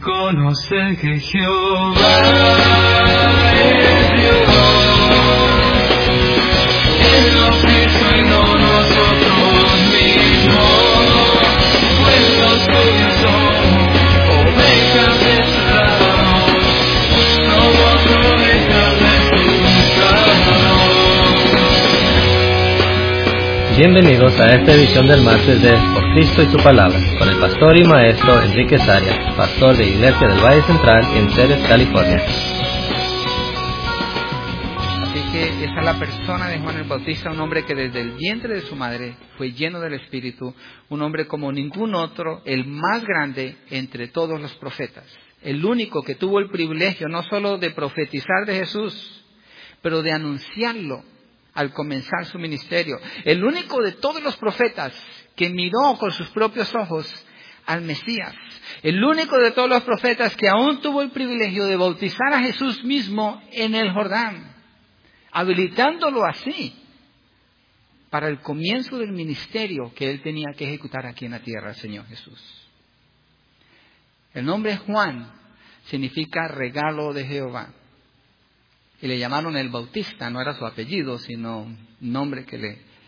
conocer que Jehová es Dios. Él nos hizo y no nosotros mismos, pues los suyos somos ovejas de su ramo, somos ovejas de su ramo. Bienvenidos a esta edición del martes de Por Cristo y su Palabra, con el pastor y maestro Enrique Arias, pastor de Iglesia del Valle Central en Ceres, California. Así que esa es la persona de Juan el Bautista, un hombre que desde el vientre de su madre fue lleno del Espíritu, un hombre como ningún otro, el más grande entre todos los profetas, el único que tuvo el privilegio no solo de profetizar de Jesús, pero de anunciarlo al comenzar su ministerio. El único de todos los profetas que miró con sus propios ojos al Mesías. El único de todos los profetas que aún tuvo el privilegio de bautizar a Jesús mismo en el Jordán, habilitándolo así para el comienzo del ministerio que él tenía que ejecutar aquí en la tierra, el Señor Jesús. El nombre Juan significa regalo de Jehová. Y le llamaron el Bautista, no era su apellido, sino un nombre que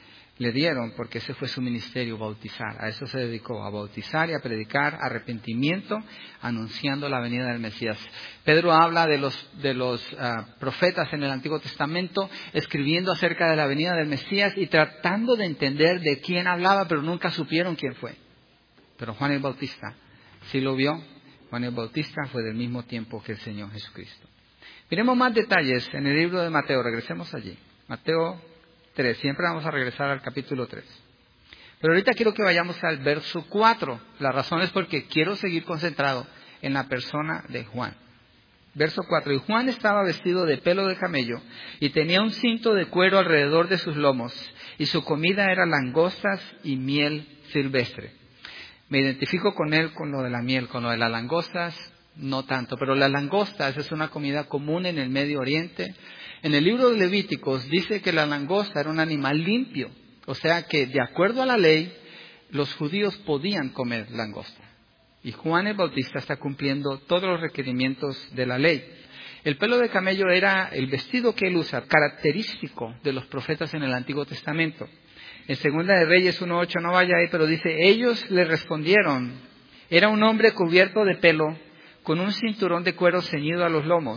le dieron, porque ese fue su ministerio, bautizar. A eso se dedicó, a bautizar y a predicar arrepentimiento, anunciando la venida del Mesías. Pedro habla de los profetas en el Antiguo Testamento, escribiendo acerca de la venida del Mesías y tratando de entender de quién hablaba, pero nunca supieron quién fue. Pero Juan el Bautista sí lo vio. Juan el Bautista fue del mismo tiempo que el Señor Jesucristo. Miremos más detalles en el libro de Mateo, regresemos allí. Mateo 3, siempre vamos a regresar al capítulo 3. Pero ahorita quiero que vayamos al verso 4. La razón es porque quiero seguir concentrado en la persona de Juan. Verso 4. Y Juan estaba vestido de pelo de camello y tenía un cinto de cuero alrededor de sus lomos, y su comida era langostas y miel silvestre. Me identifico con él con lo de la miel, con lo de las langostas. No tanto, pero la langosta es una comida común en el Medio Oriente. En el libro de Levíticos dice que la langosta era un animal limpio, o sea que de acuerdo a la ley, los judíos podían comer langosta. Y Juan el Bautista está cumpliendo todos los requerimientos de la ley. El pelo de camello era el vestido que él usa, característico de los profetas en el Antiguo Testamento. En Segunda de Reyes 1:8, no vaya ahí, pero dice, ellos le respondieron, era un hombre cubierto de pelo, con un cinturón de cuero ceñido a los lomos.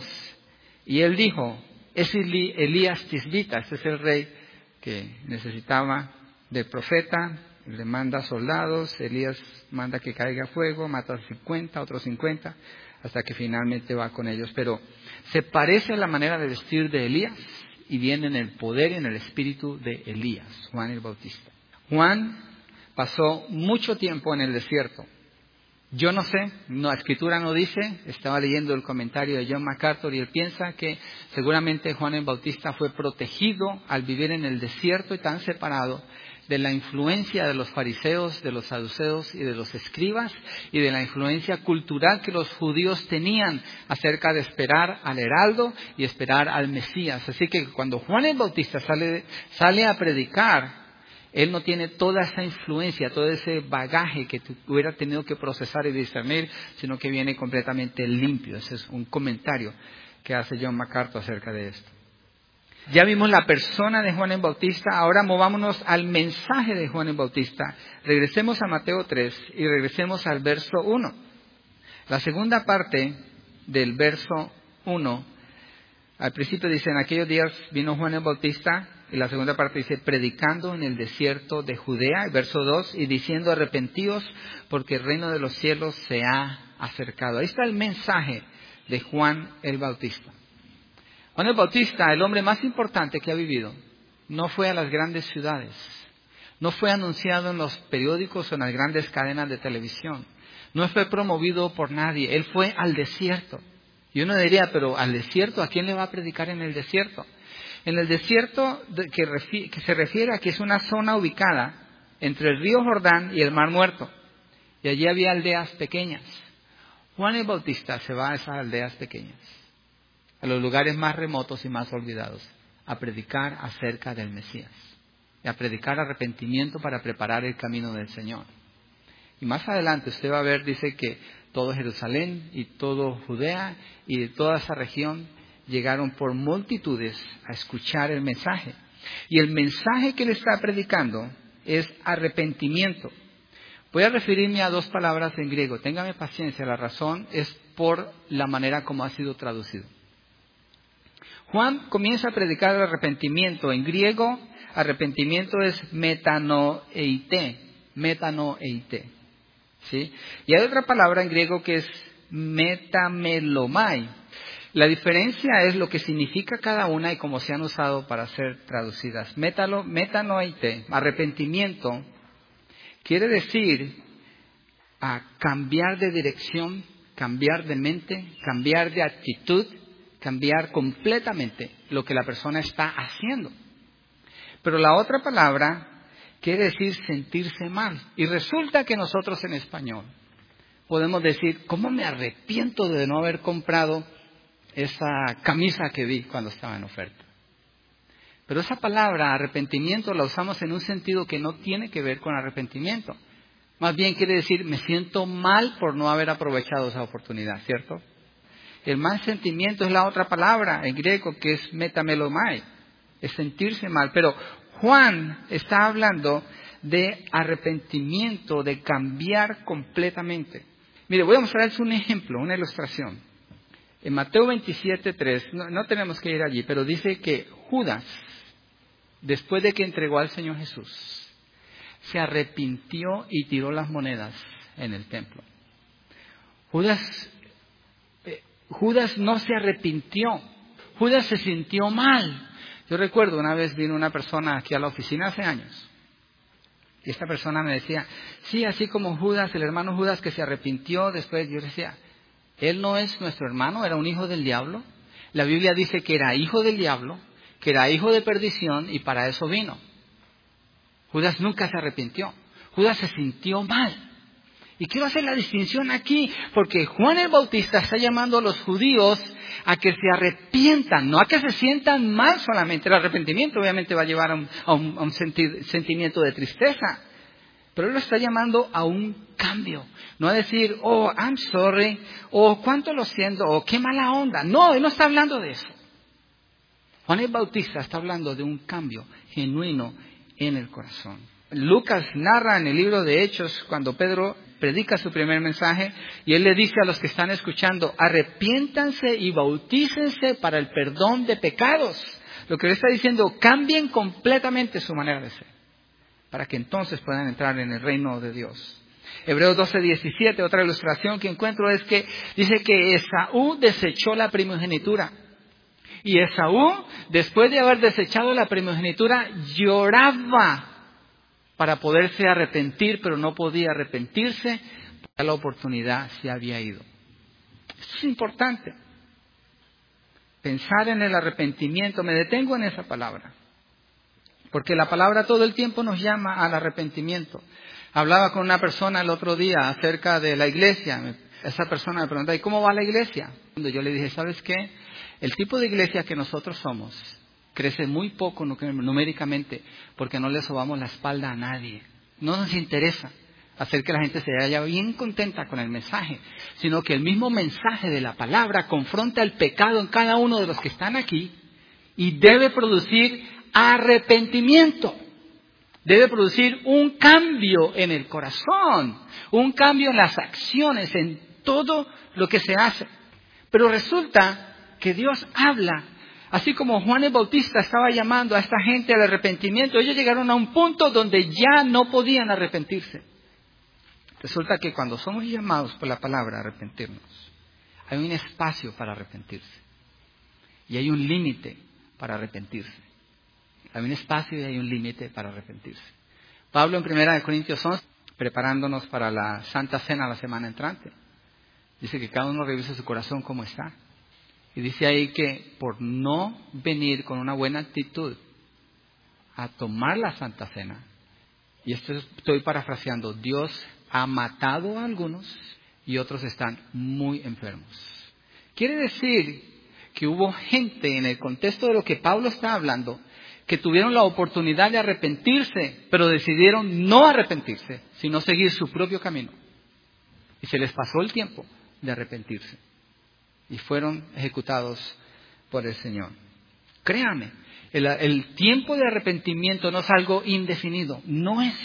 Y él dijo, es Elías Tisbita, este es el rey que necesitaba del profeta, le manda soldados, Elías manda que caiga fuego, mata 50, otros 50, hasta que finalmente va con ellos. Pero se parece a la manera de vestir de Elías y viene en el poder y en el espíritu de Elías, Juan el Bautista. Juan pasó mucho tiempo en el desierto. Yo no sé, la escritura no dice, estaba leyendo el comentario de John MacArthur y él piensa que seguramente Juan el Bautista fue protegido al vivir en el desierto y tan separado de la influencia de los fariseos, de los saduceos y de los escribas y de la influencia cultural que los judíos tenían acerca de esperar al heraldo y esperar al Mesías. Así que cuando Juan el Bautista sale a predicar, él no tiene toda esa influencia, todo ese bagaje que hubiera tenido que procesar y discernir, sino que viene completamente limpio. Ese es un comentario que hace John MacArthur acerca de esto. Ya vimos la persona de Juan el Bautista, ahora movámonos al mensaje de Juan el Bautista. Regresemos a Mateo 3 y regresemos al verso 1. La segunda parte del verso 1, al principio dice, en aquellos días vino Juan el Bautista. Y la segunda parte dice, predicando en el desierto de Judea, el verso 2, y diciendo, arrepentíos porque el reino de los cielos se ha acercado. Ahí está el mensaje de Juan el Bautista. Juan el Bautista, el hombre más importante que ha vivido, no fue a las grandes ciudades, no fue anunciado en los periódicos o en las grandes cadenas de televisión, no fue promovido por nadie, él fue al desierto. Y uno diría, pero al desierto, ¿a quién le va a predicar en el desierto? En el desierto que se refiere a que es una zona ubicada entre el río Jordán y el Mar Muerto. Y allí había aldeas pequeñas. Juan el Bautista se va a esas aldeas pequeñas, a los lugares más remotos y más olvidados, a predicar acerca del Mesías. Y a predicar arrepentimiento para preparar el camino del Señor. Y más adelante usted va a ver, dice que todo Jerusalén y todo Judea y de toda esa región llegaron por multitudes a escuchar el mensaje. Y el mensaje que él está predicando es arrepentimiento. Voy a referirme a dos palabras en griego. Téngame paciencia, la razón es por la manera como ha sido traducido. Juan comienza a predicar el arrepentimiento. En griego, arrepentimiento es metanoeite. Metanoeite. ¿Sí? Y hay otra palabra en griego que es metamelomai. La diferencia es lo que significa cada una y cómo se han usado para ser traducidas. Metanoeite, arrepentimiento, quiere decir cambiar de dirección, cambiar de mente, cambiar de actitud, cambiar completamente lo que la persona está haciendo. Pero la otra palabra quiere decir sentirse mal. Y resulta que nosotros en español podemos decir, ¿cómo me arrepiento de no haber comprado esa camisa que vi cuando estaba en oferta? Pero esa palabra arrepentimiento la usamos en un sentido que no tiene que ver con arrepentimiento. Más bien quiere decir, me siento mal por no haber aprovechado esa oportunidad, ¿cierto? El mal sentimiento es la otra palabra en griego que es metamelomai, es sentirse mal. Pero Juan está hablando de arrepentimiento, de cambiar completamente. Mire, voy a mostrarles un ejemplo, una ilustración. En Mateo 27:3, no tenemos que ir allí, pero dice que Judas, después de que entregó al Señor Jesús, se arrepintió y tiró las monedas en el templo. Judas no se arrepintió, Judas se sintió mal. Yo recuerdo una vez vino una persona aquí a la oficina hace años, y esta persona me decía, sí, así como Judas, el hermano Judas que se arrepintió después. Yo decía, él no es nuestro hermano, era un hijo del diablo. La Biblia dice que era hijo del diablo, que era hijo de perdición y para eso vino. Judas nunca se arrepintió, Judas se sintió mal. Y quiero hacer la distinción aquí, porque Juan el Bautista está llamando a los judíos a que se arrepientan, no a que se sientan mal solamente. El arrepentimiento obviamente va a llevar a un sentimiento de tristeza, pero él lo está llamando a un cambio. No a decir, oh, I'm sorry, o cuánto lo siento, o qué mala onda. No, él no está hablando de eso. Juan el Bautista está hablando de un cambio genuino en el corazón. Lucas narra en el libro de Hechos cuando Pedro predica su primer mensaje y él le dice a los que están escuchando, arrepiéntanse y bautícense para el perdón de pecados. Lo que él está diciendo, cambien completamente su manera de ser, para que entonces puedan entrar en el reino de Dios. Hebreos 12:17, otra ilustración que encuentro es que dice que Esaú desechó la primogenitura. Y Esaú, después de haber desechado la primogenitura, lloraba para poderse arrepentir, pero no podía arrepentirse porque la oportunidad se había ido. Esto es importante. Pensar en el arrepentimiento, me detengo en esa palabra, porque la palabra todo el tiempo nos llama al arrepentimiento. Hablaba con una persona el otro día acerca de la iglesia. Esa persona me preguntaba, ¿y cómo va la iglesia? Yo le dije, ¿sabes qué? El tipo de iglesia que nosotros somos crece muy poco numéricamente porque no le sobamos la espalda a nadie. No nos interesa hacer que la gente se vaya bien contenta con el mensaje, sino que el mismo mensaje de la palabra confronta el pecado en cada uno de los que están aquí y debe producir arrepentimiento. Debe producir un cambio en el corazón, un cambio en las acciones, en todo lo que se hace. Pero resulta que Dios habla, así como Juan el Bautista estaba llamando a esta gente al arrepentimiento, ellos llegaron a un punto donde ya no podían arrepentirse. Resulta que cuando somos llamados por la palabra a arrepentirnos, hay un espacio para arrepentirse y hay un límite para arrepentirse. Hay un espacio y hay un límite para arrepentirse. Pablo en 1 Corintios 11, preparándonos para la Santa Cena la semana entrante, dice que cada uno revise su corazón cómo está. Y dice ahí que por no venir con una buena actitud a tomar la Santa Cena, y esto estoy parafraseando, Dios ha matado a algunos y otros están muy enfermos. Quiere decir que hubo gente en el contexto de lo que Pablo está hablando que tuvieron la oportunidad de arrepentirse, pero decidieron no arrepentirse, sino seguir su propio camino. Y se les pasó el tiempo de arrepentirse. Y fueron ejecutados por el Señor. Créame, el tiempo de arrepentimiento no es algo indefinido. No es.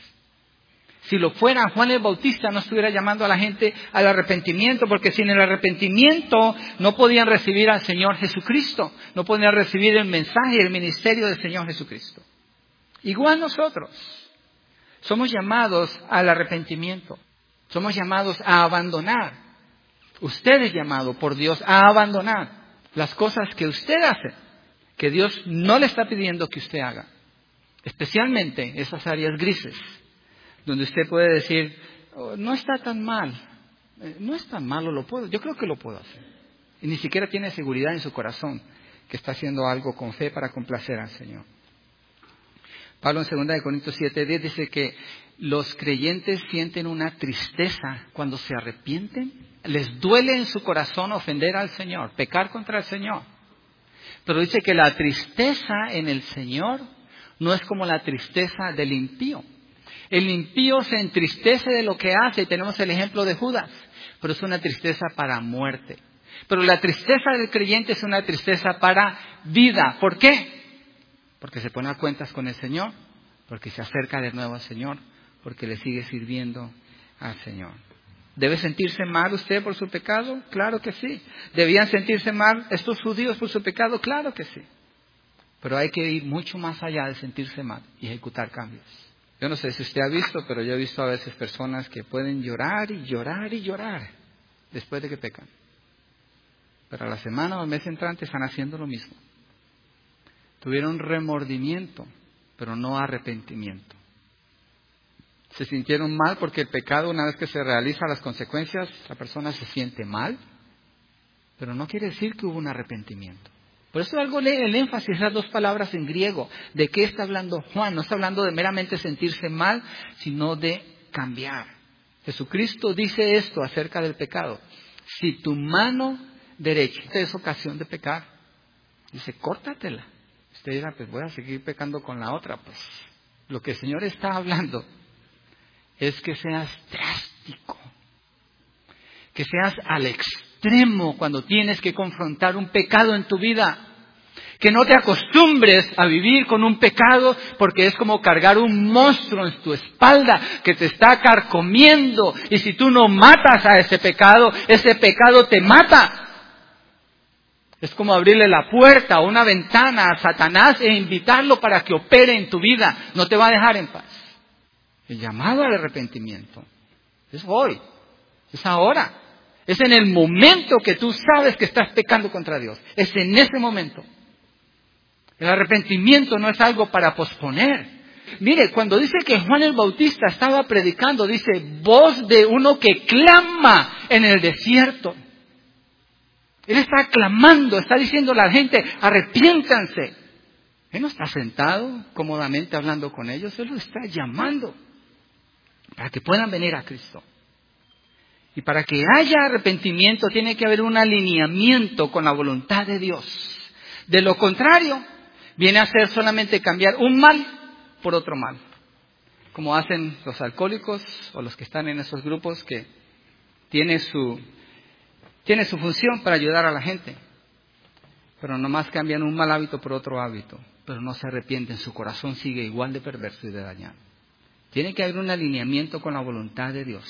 Si lo fuera, Juan el Bautista no estuviera llamando a la gente al arrepentimiento, porque sin el arrepentimiento no podían recibir al Señor Jesucristo, no podían recibir el mensaje y el ministerio del Señor Jesucristo. Igual nosotros somos llamados al arrepentimiento, somos llamados a abandonar. Usted es llamado por Dios a abandonar las cosas que usted hace, que Dios no le está pidiendo que usted haga, especialmente esas áreas grises, donde usted puede decir, oh, no está tan mal, no es tan malo, yo creo que lo puedo hacer. Y ni siquiera tiene seguridad en su corazón que está haciendo algo con fe para complacer al Señor. Pablo en 2 Corintios 7:10 dice que los creyentes sienten una tristeza cuando se arrepienten. Les duele en su corazón ofender al Señor, pecar contra el Señor. Pero dice que la tristeza en el Señor no es como la tristeza del impío. El impío se entristece de lo que hace, y tenemos el ejemplo de Judas, pero es una tristeza para muerte. Pero la tristeza del creyente es una tristeza para vida. ¿Por qué? Porque se pone a cuentas con el Señor, porque se acerca de nuevo al Señor, porque le sigue sirviendo al Señor. ¿Debe sentirse mal usted por su pecado? Claro que sí. ¿Debían sentirse mal estos judíos por su pecado? Claro que sí. Pero hay que ir mucho más allá de sentirse mal y ejecutar cambios. Yo no sé si usted ha visto, pero yo he visto a veces personas que pueden llorar y llorar y llorar después de que pecan. Pero a la semana o al mes entrante están haciendo lo mismo. Tuvieron remordimiento, pero no arrepentimiento. Se sintieron mal porque el pecado, una vez que se realiza las consecuencias, la persona se siente mal, pero no quiere decir que hubo un arrepentimiento. Por eso algo lee el énfasis, esas dos palabras en griego. ¿De qué está hablando Juan? No está hablando de meramente sentirse mal, sino de cambiar. Jesucristo dice esto acerca del pecado. Si tu mano derecha te es ocasión de pecar, dice, córtatela. Usted dirá, pues voy a seguir pecando con la otra. Pues lo que el Señor está hablando es que seas drástico, que seas al extremo cuando tienes que confrontar un pecado en tu vida. Que no te acostumbres a vivir con un pecado, porque es como cargar un monstruo en tu espalda que te está carcomiendo. Y si tú no matas a ese pecado te mata. Es como abrirle la puerta o una ventana a Satanás e invitarlo para que opere en tu vida. No te va a dejar en paz. El llamado al arrepentimiento es hoy, es ahora. Es en el momento que tú sabes que estás pecando contra Dios. Es en ese momento. El arrepentimiento no es algo para posponer. Mire, cuando dice que Juan el Bautista estaba predicando, dice, voz de uno que clama en el desierto. Él está clamando, está diciendo a la gente, arrepiéntanse. Él no está sentado cómodamente hablando con ellos, Él los está llamando para que puedan venir a Cristo. Y para que haya arrepentimiento tiene que haber un alineamiento con la voluntad de Dios. De lo contrario, viene a ser solamente cambiar un mal por otro mal. Como hacen los alcohólicos o los que están en esos grupos que tiene su función para ayudar a la gente. Pero nomás cambian un mal hábito por otro hábito. Pero no se arrepienten, su corazón sigue igual de perverso y de dañado. Tiene que haber un alineamiento con la voluntad de Dios.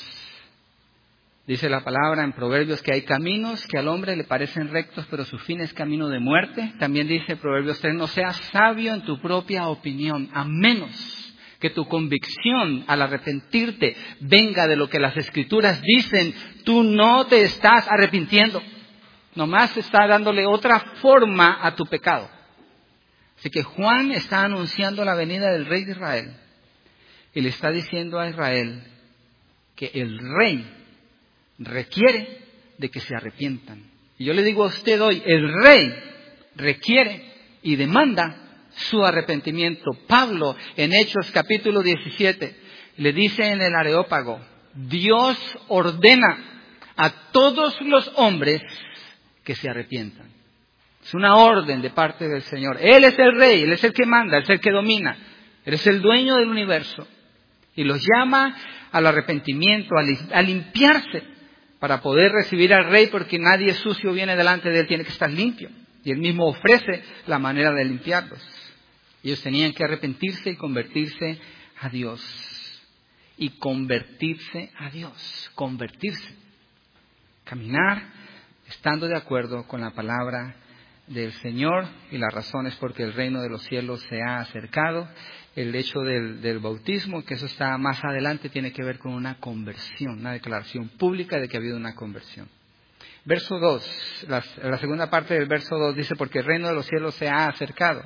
Dice la palabra en Proverbios que hay caminos que al hombre le parecen rectos, pero su fin es camino de muerte. También dice Proverbios 3, no seas sabio en tu propia opinión, a menos que tu convicción al arrepentirte venga de lo que las Escrituras dicen. Tú no te estás arrepintiendo, nomás está dándole otra forma a tu pecado. Así que Juan está anunciando la venida del Rey de Israel y le está diciendo a Israel que el Rey requiere de que se arrepientan. Y yo le digo a usted hoy, el Rey requiere y demanda su arrepentimiento. Pablo en Hechos capítulo 17 le dice en el Areópago, Dios ordena a todos los hombres que se arrepientan. Es una orden de parte del Señor. Él es el Rey, Él es el que manda, Él es el que domina, Él es el dueño del universo. Y los llama al arrepentimiento, a limpiarse para poder recibir al Rey, porque nadie sucio viene delante de Él, tiene que estar limpio. Y Él mismo ofrece la manera de limpiarlos. Ellos tenían que arrepentirse y convertirse a Dios. Y convertirse a Dios. Convertirse. Caminar estando de acuerdo con la palabra del Señor, y las razones porque el reino de los cielos se ha acercado. El hecho del bautismo, que eso está más adelante, tiene que ver con una conversión, una declaración pública de que ha habido una conversión. Verso 2, la segunda parte del verso 2 dice, porque el reino de los cielos se ha acercado.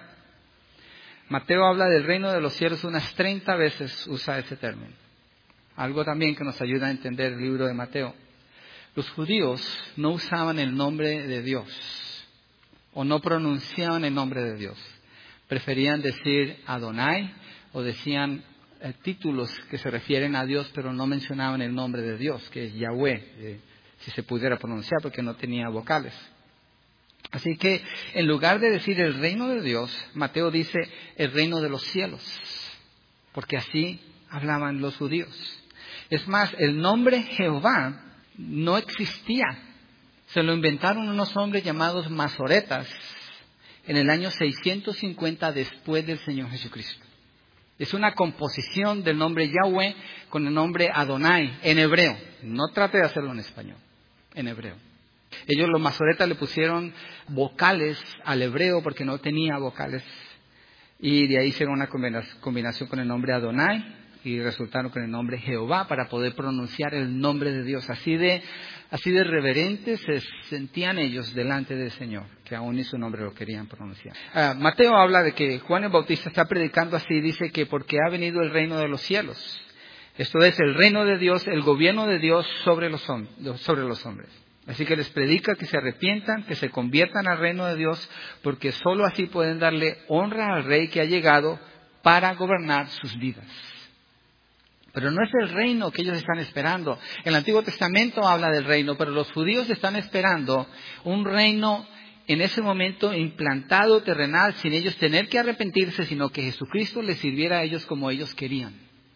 Mateo habla del reino de los cielos unas 30 veces, usa ese término. Algo también que nos ayuda a entender el libro de Mateo. Los judíos no usaban el nombre de Dios, o no pronunciaban el nombre de Dios. Preferían decir Adonai, o decían títulos que se refieren a Dios, pero no mencionaban el nombre de Dios, que es Yahweh, si se pudiera pronunciar, porque no tenía vocales. Así que, en lugar de decir el reino de Dios, Mateo dice el reino de los cielos, porque así hablaban los judíos. Es más, el nombre Jehová no existía. Se lo inventaron unos hombres llamados masoretas en el año 650 después del Señor Jesucristo. Es una composición del nombre Yahweh con el nombre Adonai en hebreo. No trate de hacerlo en español, en hebreo. Ellos, los masoretas, le pusieron vocales al hebreo porque no tenía vocales. Y de ahí hicieron una combinación con el nombre Adonai y resultaron con el nombre Jehová para poder pronunciar el nombre de Dios. Así de reverentes se sentían ellos delante del Señor, que aún ni su nombre lo querían pronunciar. Mateo habla de que Juan el Bautista está predicando así, dice que porque ha venido el reino de los cielos. Esto es el reino de Dios, el gobierno de Dios sobre los hombres. Así que les predica que se arrepientan, que se conviertan al reino de Dios, porque sólo así pueden darle honra al Rey que ha llegado para gobernar sus vidas. Pero no es el reino que ellos están esperando. El Antiguo Testamento habla del reino, pero los judíos están esperando un reino en ese momento implantado, terrenal, sin ellos tener que arrepentirse, sino que Jesucristo les sirviera a ellos como ellos querían.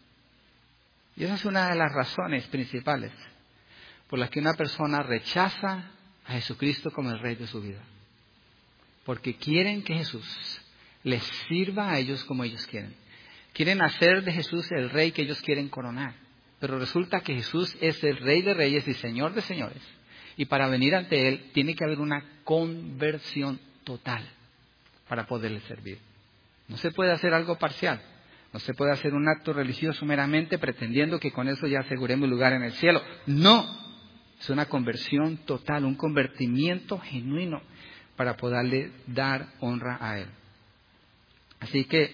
Y esa es una de las razones principales por las que una persona rechaza a Jesucristo como el Rey de su vida. Porque quieren que Jesús les sirva a ellos como ellos quieren. Quieren hacer de Jesús el Rey que ellos quieren coronar. Pero resulta que Jesús es el Rey de Reyes y Señor de Señores. Y para venir ante Él tiene que haber una conversión total para poderle servir. No se puede hacer algo parcial. No se puede hacer un acto religioso meramente pretendiendo que con eso ya aseguremos lugar en el cielo. No. Es una conversión total, un convertimiento genuino para poderle dar honra a Él. Así que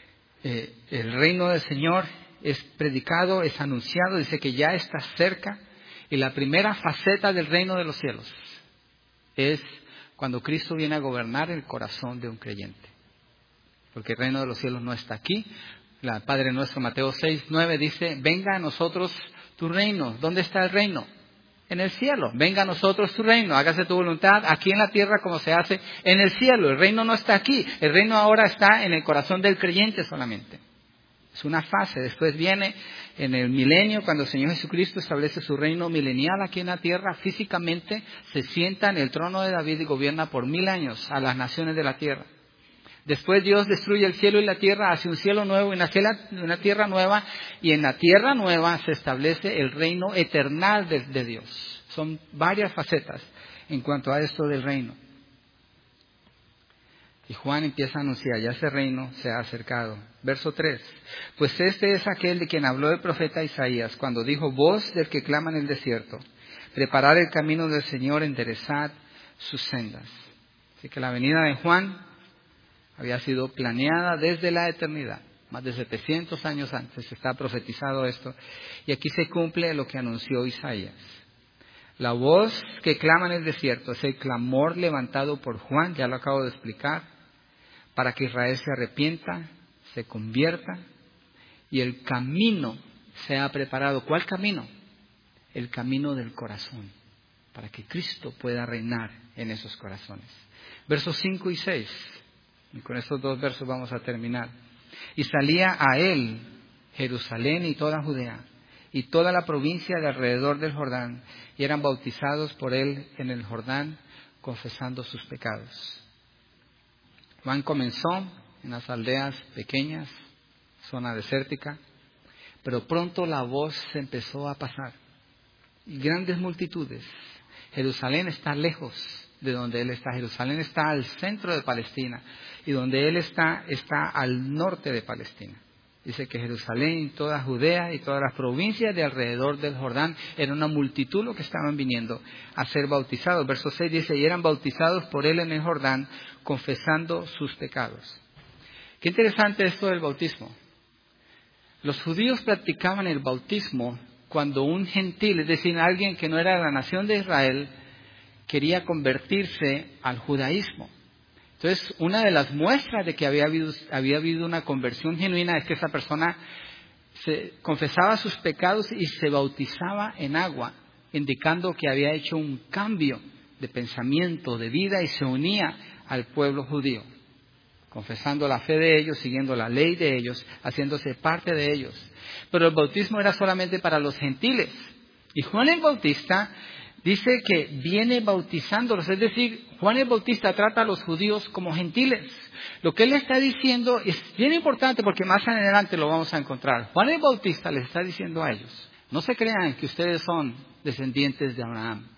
el reino del Señor es predicado, es anunciado, dice que ya está cerca. Y la primera faceta del reino de los cielos es cuando Cristo viene a gobernar el corazón de un creyente. Porque el reino de los cielos no está aquí. El Padre nuestro, Mateo 6:9 dice, venga a nosotros tu reino. ¿Dónde está el reino? En el cielo. Venga a nosotros tu reino, hágase tu voluntad aquí en la tierra como se hace en el cielo. El reino no está aquí, el reino ahora está en el corazón del creyente solamente. Es una fase, después viene en el milenio, cuando el Señor Jesucristo establece su reino milenial aquí en la tierra, físicamente se sienta en el trono de David y gobierna por 1000 años a las naciones de la tierra. Después Dios destruye el cielo y la tierra, hace un cielo nuevo y una tierra nueva, y en la tierra nueva se establece el reino eternal de Dios. Son varias facetas en cuanto a esto del reino. Y Juan empieza a anunciar, ya ese reino se ha acercado. Verso 3. Pues este es aquel de quien habló el profeta Isaías, cuando dijo, voz del que clama en el desierto, preparad el camino del Señor, enderezad sus sendas. Así que la venida de Juan había sido planeada desde la eternidad. Más de 700 años antes está profetizado esto. Y aquí se cumple lo que anunció Isaías. La voz que clama en el desierto es el clamor levantado por Juan, ya lo acabo de explicar, para que Israel se arrepienta, se convierta y el camino sea preparado. ¿Cuál camino? El camino del corazón, para que Cristo pueda reinar en esos corazones. Versos 5 y 6. Y con estos dos versos vamos a terminar. Y salía a él Jerusalén y toda Judea, y toda la provincia de alrededor del Jordán, y eran bautizados por él en el Jordán, confesando sus pecados. Juan comenzó en las aldeas pequeñas, zona desértica, pero pronto la voz se empezó a pasar. Y grandes multitudes. Jerusalén está lejos de donde él está. Jerusalén está al centro de Palestina, y donde él está al norte de Palestina. Dice que Jerusalén, toda Judea y todas las provincias de alrededor del Jordán, era una multitud lo que estaban viniendo a ser bautizados. Verso 6 dice, y eran bautizados por él en el Jordán, confesando sus pecados. Qué interesante esto del bautismo. Los judíos practicaban el bautismo cuando un gentil, es decir, alguien que no era de la nación de Israel, quería convertirse al judaísmo. Entonces, una de las muestras de que había habido una conversión genuina es que esa persona se confesaba sus pecados y se bautizaba en agua, indicando que había hecho un cambio de pensamiento, de vida, y se unía al pueblo judío, confesando la fe de ellos, siguiendo la ley de ellos, haciéndose parte de ellos. Pero el bautismo era solamente para los gentiles. Y Juan el Bautista dice que viene bautizándolos, es decir, Juan el Bautista trata a los judíos como gentiles. Lo que él está diciendo es bien importante porque más adelante lo vamos a encontrar. Juan el Bautista les está diciendo a ellos, no se crean que ustedes son descendientes de Abraham.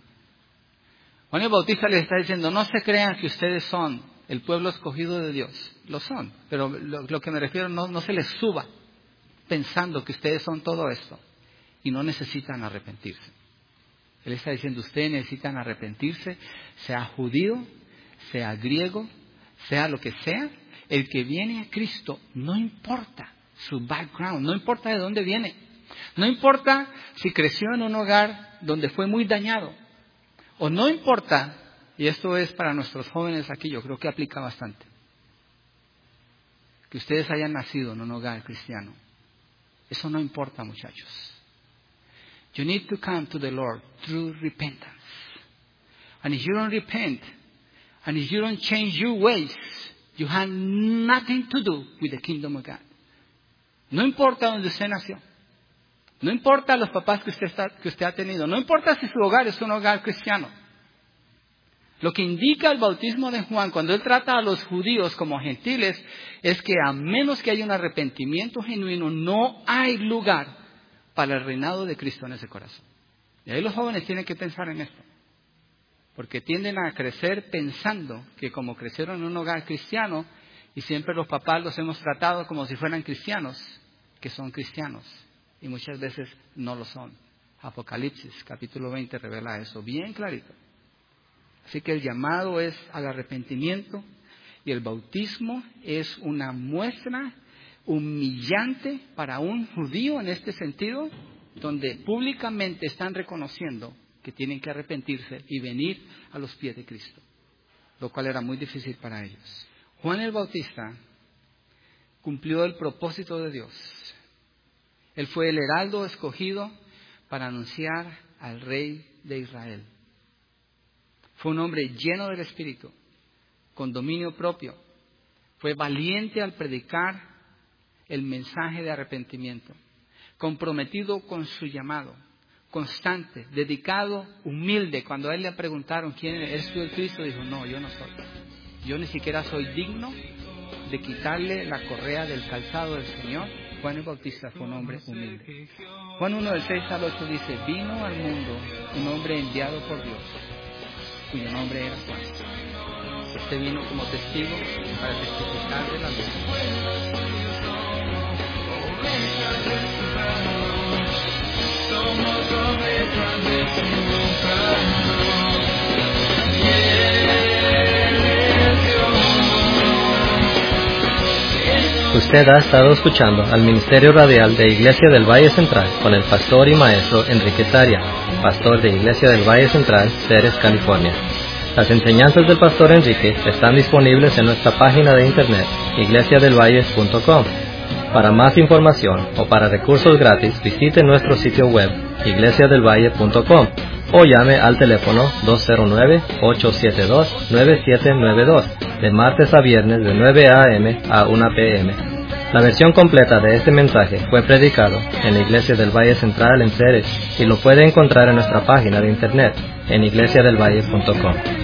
Juan el Bautista les está diciendo, no se crean que ustedes son el pueblo escogido de Dios. Lo son, pero lo que me refiero, no se les suba pensando que ustedes son todo esto y no necesitan arrepentirse. Él está diciendo, ustedes necesitan arrepentirse, sea judío, sea griego, sea lo que sea. El que viene a Cristo, no importa su background, no importa de dónde viene, no importa si creció en un hogar donde fue muy dañado, o no importa, y esto es para nuestros jóvenes aquí, yo creo que aplica bastante, que ustedes hayan nacido en un hogar cristiano. Eso no importa, muchachos. You need to come to the Lord through repentance. And if you don't repent, and if you don't change your ways, you have nothing to do with the kingdom of God. No importa dónde usted nació. No importa los papás que usted ha tenido. No importa si su hogar es un hogar cristiano. Lo que indica el bautismo de Juan, cuando él trata a los judíos como gentiles, es que a menos que haya un arrepentimiento genuino, no hay lugar para el reinado de Cristo en ese corazón. Y ahí los jóvenes tienen que pensar en esto. Porque tienden a crecer pensando que como crecieron en un hogar cristiano, y siempre los papás los hemos tratado como si fueran cristianos, que son cristianos. Y muchas veces no lo son. Apocalipsis, capítulo 20, revela eso bien clarito. Así que el llamado es al arrepentimiento, y el bautismo es una muestra humillante para un judío en este sentido, donde públicamente están reconociendo que tienen que arrepentirse y venir a los pies de Cristo, lo cual era muy difícil para ellos. Juan el Bautista cumplió el propósito de Dios. Él fue el heraldo escogido para anunciar al Rey de Israel. Fue un hombre lleno del Espíritu, con dominio propio. Fue valiente al predicar el mensaje de arrepentimiento, comprometido con su llamado, constante, dedicado, humilde. Cuando a él le preguntaron, ¿quién eres tú, el Cristo? Dijo, no, yo no soy. Yo ni siquiera soy digno de quitarle la correa del calzado del Señor. Juan el Bautista fue un hombre humilde. Juan 1, del 6 al 8 dice, vino al mundo un hombre enviado por Dios, cuyo nombre era Juan. Este vino como testigo para testificar de la luz. Usted ha estado escuchando al Ministerio Radial de Iglesia del Valle Central con el pastor y maestro Enrique Saria, pastor de Iglesia del Valle Central, Ceres, California. Las enseñanzas del pastor Enrique están disponibles en nuestra página de internet, iglesiadelvalle.com. Para más información o para recursos gratis, visite nuestro sitio web, iglesiadelvalle.com, o llame al teléfono 209-872-9792, de martes a viernes de 9 a.m. a 1 p.m. La versión completa de este mensaje fue predicado en la Iglesia del Valle Central en Ceres y lo puede encontrar en nuestra página de internet en iglesiadelvalle.com.